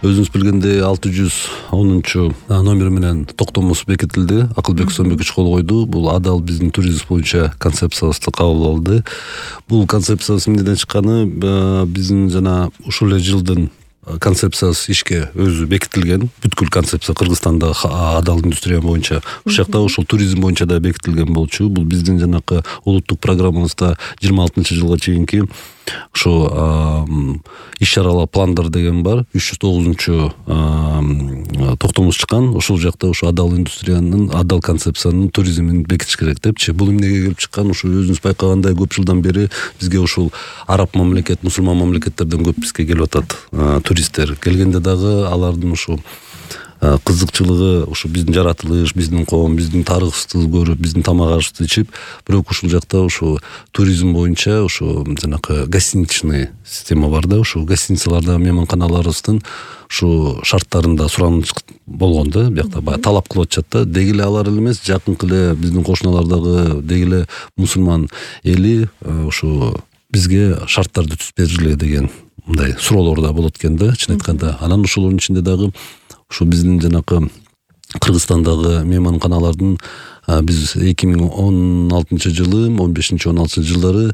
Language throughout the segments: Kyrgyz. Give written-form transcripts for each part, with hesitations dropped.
өзүңүз билгендей 610 номер менен токтомосу бекитилди. Акылбек Сомбекович кол койду. Бул адал биздин туризм боюнча концепциябызды кабыл алды. Бул концепциябыз эмнеден чыкканы, биздин жана ушул эле жылдын концепциясы ишке өзү бекитилген. Бүткүл концепция Кыргызстанда адал индустрия боюнча, ушул жакта ушул туризм боюнча да бекитилген болчу. Бул биздин жанакы улуттук программабызда 26-жылга чейинки ошо иш-чаралар пландар деген бар. 309 токтомус чыккан. Ошол жакта ошо адал индустриянын, адал концепциянын туризмин бекитиш керек депчи. Бул эмнеге келип чыккан? Ошо өзүңүз байкагандай көп жылдан бери бизге ушул араб мамлекет, мусулман мамлекеттерден көп бизге келип атат туристтер. Келгенде дагы алардын ушул кызыкчылыгы ушу биздин жаратылыш, биздин коом, биздин тарыхыбызды көрүп, биздин тамак ашыбызды ичип, бирок ушул жакта ушу туризм боюнча ушу жанакы гостиничный система бар да, ушу гостиницаларда мейманканаларыбыздын ушу шарттарында сураныч болгон да, биякта баягы талап кылып атышат да. Деги эле алар эле эмес, жакынкы эле биздин кошуналардагы деги эле мусулман эли ушу бизге шарттарды түзүп бергиле деген мындай суроолор да болот экен да, чын айтканда. Анан ошолордун ичинде дагы ушу биздин жанакы Кыргызстандагы мейманканалардын биз 2016-жылы, 15-16 жылдары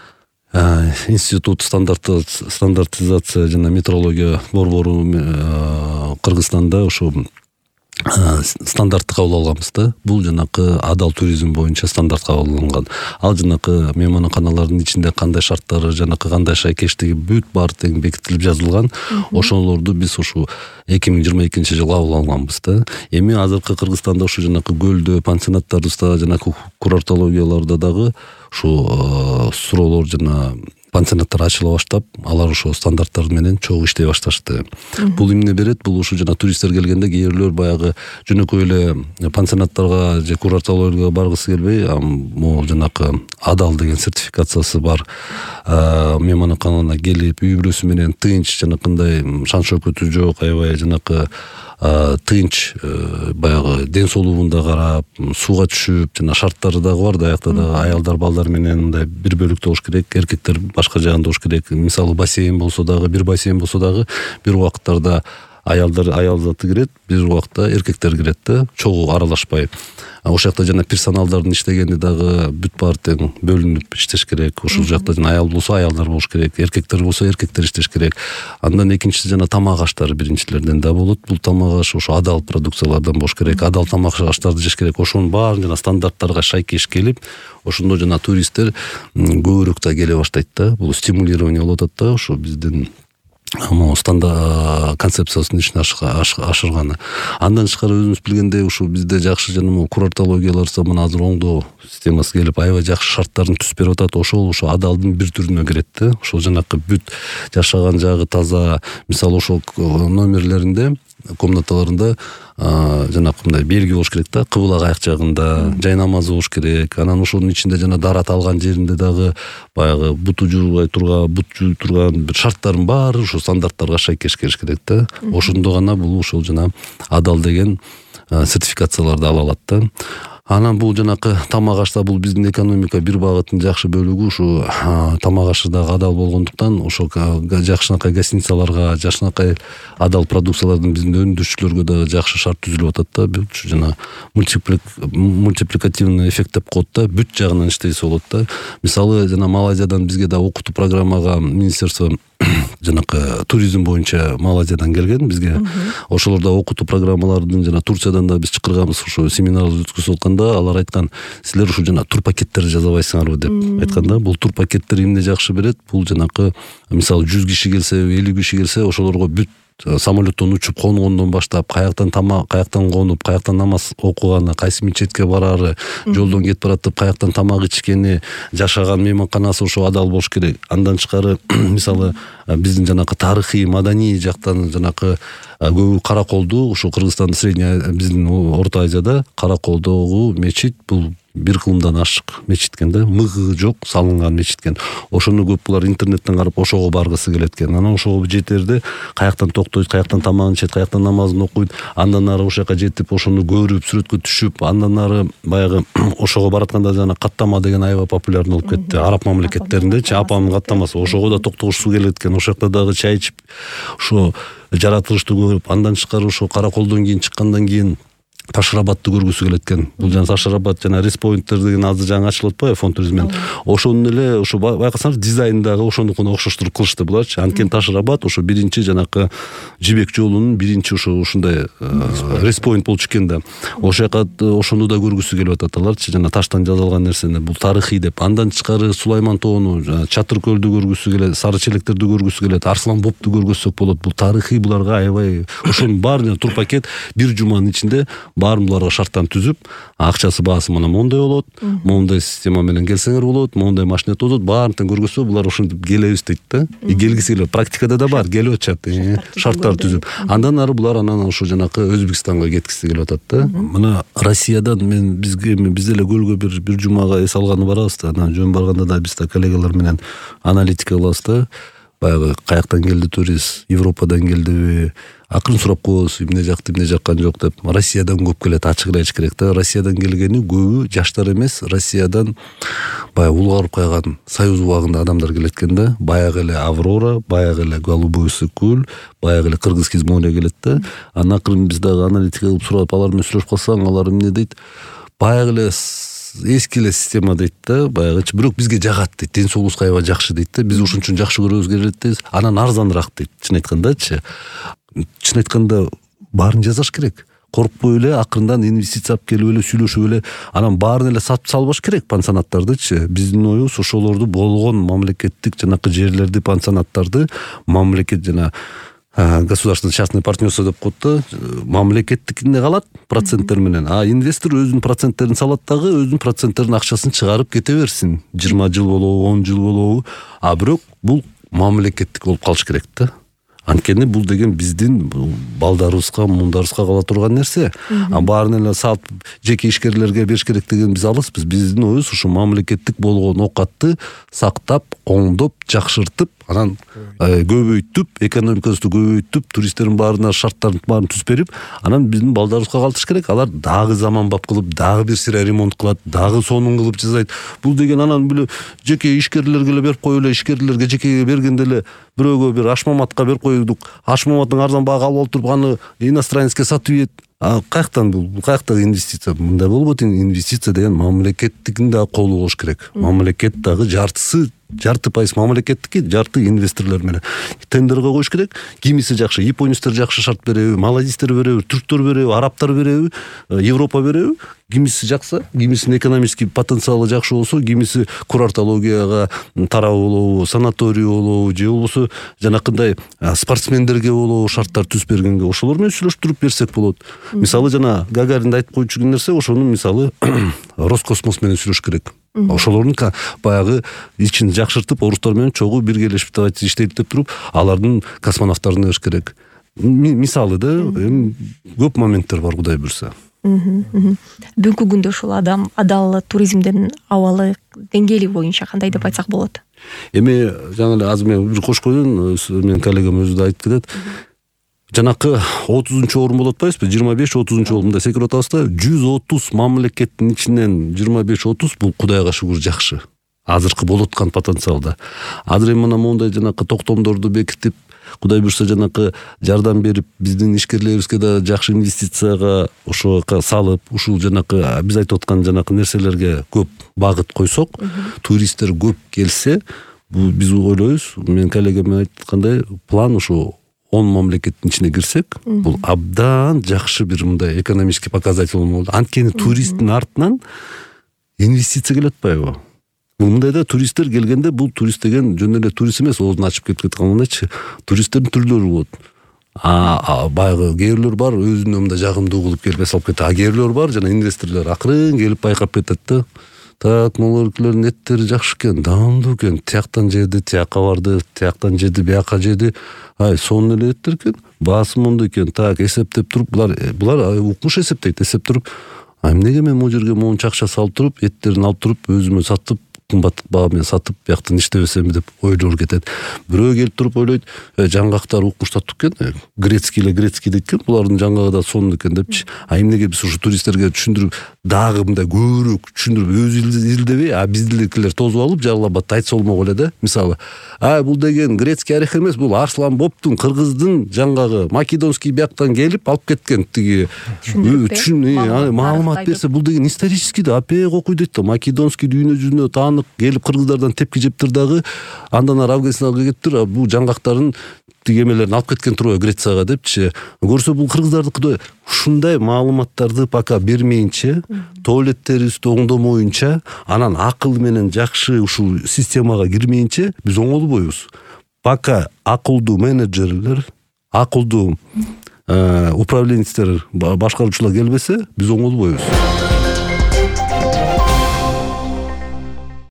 институт стандартизация жана метрология борбору Кыргызстанда ушу стандартты кабыл алганбыз да. Бул жанакы адал туризм боюнча стандарт кабыл алынган. Ал жанакы мейманканалардын ичинде кандай шарттары, жанакы кандай шайкештиги бүт баары тең бекитилип жазылган. Ошолорду биз ушу 2022-жылы кабыл алганбыз да. Эми азыркы Кыргызстанда ушу жанакы көлдө, пансионаттарыбызда, жанакы курортологияларда дагы ушу суроолор жана пансионаттар ачыла баштап, алар ошо стандарттар менен чогуу иштей башташты. Бул эмне берет? Бул ушу жана туристтер келгенде кээрлөр баягы жөнөкөй эле пансионаттарга же курортологияга баргысы келбей, могу жанакы адал деген сертификациясы бар мейманканага келип, үй бүлөсү менен тынч, жанакындай шан шөкөтү жок, аябай жанакы тынч баягы ден соолугунда карап, сууга түшүп, жана шарттары дагы бар да, аякта дагы аялдар балдар менен мындай бир бөлүктө болуш керек, эркектер башка жагында болуш керек. Мисалы бассейн болсо дагы, бир бассейн болсо дагы бир убакыттарда аял заты кирет, бир убакта эркектер кирет да, чогуу аралашпай. Ошол жакта жана персоналдардын иштегени дагы бүт баары тең бөлүнүп иштеш керек. Ошол жакта жана аял болсо аялдар болуш керек, эркектер болсо эркектер иштеш керек. Андан экинчиси жана тамак аштары биринчилерден да болот. Бул тамак аш ошо адал продукциялардан болуш керек, адал тамак аштарды жеш керек. Ошонун баарын жана стандарттарга шайкеш келип, ошондо жана туристтер көбүрөөк да келе баштайт да. Бул стимулирование болуп атат да, ошо биздин концепциясын ишин ашырганы. Андан тышкары өзүңүз билгендей ушу бизде жакшы жана курортологияларда мына азыр оңдоо системасы келип, аябай жакшы шарттарын түзүп берип атат. Ошол адалдын бир түрүнө кирет да. Ошол жанакы бүт жашаган жагы таза. Мисалы ошол номерлеринде, комнаталарында жанакы мындай белги болуш керек да, кыбылак аяк жагында жай намазы болуш керек. Анан ошонун ичинде жана дарат алган жеринде дагы баягы буту жуубай бут жууп турган бир шарттардын баары ошо стандарттарга шайкеш келиш керек да. Ошондо гана бул ошол жана адал деген сертификацияларды ала алат да. Анан бул жанакы тамак ашта бул биздин экономика бир багыттын жакшы бөлүгү ушу тамак ашы дагы адал болгондуктан ошол жакшынакай гостиницаларга, жакшынакай адал продукциялардын биздин өндүрүүчүлөргө дагы жакшы шарт түзүлүп атат да. Бүт жана мультипликативный эффект деп коет да, бүт жагынан иштесе болот да. Мисалы жана Малайзиядан бизге да окутуу программага министерство жанакы туризм боюнча Малайзиядан келген бизге. Ошолорда окутуу программалардын жана Турциядан да биз чакырганбыз, ошо семинарды өткөзүп атканда алар айткан, силер ушу жана тур пакеттерди жазабайсыңарбы деп айтканда. Бул тур пакеттер эмне жакшы берет? Бул жанакы мисалы 100 киши келсе, 50 киши келсе, ошолорго бүт самолеттон учуп конгондон баштап, каяктан конуп, каяктан намаз окуганы, кайсы мечетке барары, жолдон кетип баратып каяктан тамак ичкени, жашаган мейманканасы ошо адал болуш керек. Андан тышкары мисалы биздин жанакы тарыхый, маданий жактан жанакы көбү Караколду, ушу Кыргызстандын средний биздин Орто Азияда Караколдогу мечит бул бир кылымдан ашык мечит экен да, мыгы жок салынган мечит экен. Ошону көп булар интернеттен карап ошого баргысы келет экен. Анан ошого жетерде каяктан токтойт, каяктан тамагын ичет, каяктан намазын окуйт, андан ары ошол жака жетип ошону көрүп, сүрөткө түшүп, андан ары баягы ошого баратканда жана каттама деген аябай популярный болуп кетти. Араб мамлекеттериндечи апамдын каттамасы ошого да токтогушсу келет экен. Ошол жакта дагы чай ичип, ошо жаратылышты көрүп, андан тышкары ошо караколдон кийин чыккандан кийин Ташрабатты көргүсү келет экен. Бул жана Ташрабат жана Респоинттер деген азыр жаңы ачылып атпайбы фон туризмен. Ошонун эле ошо байкасаңыз дизайндагы ошонукуна окшоштуруп кылышты буларчы. Анткени Ташрабат ошо биринчи жанакы жибек жолунун биринчи ушундай респоинт болчу экен да. Ошол жака ошону да көргүсү келип атат аларчы, жана таштан жасалган нерсени, бул тарыхый деп. Андан тышкары Сулайман тоону, Чатыр көлдү көргүсү келет, Сары челектерди көргүсү келет, Арслан Бопту көргөзсөк болот. Бул тарыхый, буларга аябай ошонун баарына тур пакет бир жуманын ичинде баарын буларга шарттан түзүп, акчасы баасы мына мондай болот, мондай система менен келсеңер болот, мондай машина болот, баарын көргөзсө булар ошентип келебиз дейт да. Келгиси келет. Практикада да бар, келип атышат. Шарттар түзүп. Андан ары булар анан ошо жанакы Өзбекстанга кеткиси келип атат да. Мына Россиядан мен биз эле көлгө бир жумага эс алганы барабыз да. Анан жөн барганда да биз да коллегалар менен аналитика кылабыз да. Баягы каяктан келди турист, Европадан келдиби, акырын сурап коебуз, эмне жаккан жок деп. Россиядан көп келет, ачык эле айтыш керек да. Россиядан келгени көбү жаштар эмес, Россиядан баягы улгарып кайган Союз убагында адамдар келет экен да. Баягы эле Аврора, баягы эле Голубой Сокуль, баягы эле Кыргыз море келет да. Анан акырын биз дагы аналитика кылып сурап, алар менен сүйлөшүп калсаң, алар эмне дейт? Баягы эле эски эле система дейт да, баягычы, бирок бизге жагат дейт, ден соолугубузга аябай жакшы дейт да, биз ошон үчүн жакшы көрөбүз келет дейбиз, анан арзаныраак дейт, чын айткандачы. Чын айтканда баарын жасаш керек. Коркпой эле акырындан инвестиция алып келип эле сүйлөшүп эле, анан баарын эле сатып салбаш керек пансионаттардычы. Биздин оюбуз ошолорду болгон мамлекеттик жанакы жерлерди, пансионаттарды мамлекет жана государственный частный партнерство деп коет да, мамлекеттикинде калат проценттер менен, а инвестор өзүнүн проценттерин салат дагы, өзүнүн проценттерин акчасын чыгарып кете берсин. 20 жыл болобу, 10 жыл болобу, а бирок бул мамлекеттик болуп калыш керек да. Анткени бул деген биздин балдарыбызга, муундарыбызга кала турган нерсе. Баарын эле салып жеке ишкерлерге бериш керек деген биз алыспыз. Биздин оюбуз ушу мамлекеттик болгон оокатты сактап, оңдоп, жакшыртып, анан көбөйтүп, экономикабызды көбөйтүп, туристтердин баарына шарттарын баарын түзүп берип, анан биздин балдарыбызга калтырыш керек. Алар дагы заманбап кылып, дагы бир сыйра ремонт кылат, дагы сонун кылып жасайт. Бул деген анан биле жеке ишкерлерге эле берип коюп эле, ишкерлерге жекеге бергенде эле бирөөгө бир Ашмаматка берип коюдук. Ашмаматтын арзан баага алып туруп аны иностранецке сатып ийет. Каяктан бул? Каяктагы инвестиция? Мындай болбойт. Инвестиция деген мамлекеттикин да колу болуш керек. Мамлекет дагы жарты пайыз мамлекеттики, жарты инвесторлор менен тендерге коюш керек. Кимиси жакшы, японецтер жакшы шарт береби, малазистер береби, түрктөр береби, арабтар береби, Европа береби. Кимиси жакса, кимисинин экономический потенциалы жакшы болсо, кимиси курортологияга тарабы болобу, санаторий болобу, же болбосо жанакындай спортсмендерге болобу шарттар түзүп бергенге, ошолор менен сүйлөштүрүп берсек болот. Мисалы жана Гагаринде айтып койчу нерсе, ошонун мисалы Роскосмос менен сүйлөш керек. Ошолордун баягы ичин жакшыртып, орустар менен чогуу биргелешип иштейт деп туруп, алардын космонавттарын бериш керек. Мисалы да, көп моменттер бар, Кудай буйрса. Бүгүнкү күндө ушул адал туризмдин абалы деңгээли боюнча кандай деп айтсак болот? Эми жаңы эле азыр мен бир кошкойдун, менин коллегам өзү да айтып кетет. Жанакы 30-орун болот атпайбызбы? 25-30 орунда секирип атабыз да, 130 мамлекеттин ичинен 25-30 бул Кудайга шүгүр жакшы. Азыркы болуп аткан потенциалда. Азыр эми мына мондай жанакы токтомдорду бекитип, Кудай буйрса жанакы жардам берип, биздин ишкерлерибизге да жакшы инвестицияга ошого салып, ушул жанакы биз айтып аткан жанакы нерселерге көп багыт койсок, туристтер көп келсе, бул биз ойлойбуз, менин коллегам айткандай, план ушу 10 мамлекеттин ичине кирсек, бул абдан жакшы бир мындай экономический показатель болот. Анткени туристтин артынан инвестиция келет атпайбы? Мындай да туристтер келгенде, бул турист деген жөн эле турист эмес, оозун ачып кетип калгандачы. Туристтердин түрлөрү болот. Баягы кээрлөр бар, өзүнө мындай жагымдуу кылып келип эс алып кетет. Кээрлөр бар, жана инвесторлор акырын келип байкап кетет да. Так, могулкилердин эттери жакшы экен, даамдуу экен. Тияктан жеди, тияка барды, тияктан жеди, бияка жеди. Сонун эле эттер экен. Баасы мондой экен. Так, эсептеп туруп, булар укмуш эсептейт. Эсептеп туруп, Эмнеге мен могу жерге монча акча салып туруп, эттерин алып туруп өзүмө сатып, кымбат баа менен сатып, бияктан иштебесемби деп ойлор кетет. Бирөө келип туруп ойлойт, жаңгактар укмуштаттык экен, грецкий дейт экен, булардын жаңгагы да сонун экен депчи. Эмнеге биз ушу туристтерге түшүндүрүп, дагы мындай көбүрөөк түшүндүрүп, өзү изилдебей, биздикилер тосуп алып, жалалбатта айтса болмок эле да. Мисалы, бул деген грецкий орех эмес, бул Арслан Боптун, кыргыздын жаңгагы македонский бияктан келип алып кеткен тиги маалымат берсе, бул деген исторический да, апек окуй дейт да, македонский дүйнө жүзүндө таанып келип кыргыздардан тепки жептир дагы, андан ары Афганистанга кеттир, бул жаңгактарын тиги эмелерин алып кеткен турбайбы Грецияга депчи. Көрсө бул кыргыздардыкы ушундай маалыматтарды пока бермейинче, туалеттерибизди оңдомоюнча, анан акыл менен жакшы ушул системага кирмейинче биз оңолбойбуз. Пока акылдуу менеджерлер, акылдуу управленецтер, башкаруучулар келбесе, биз оңолбойбуз.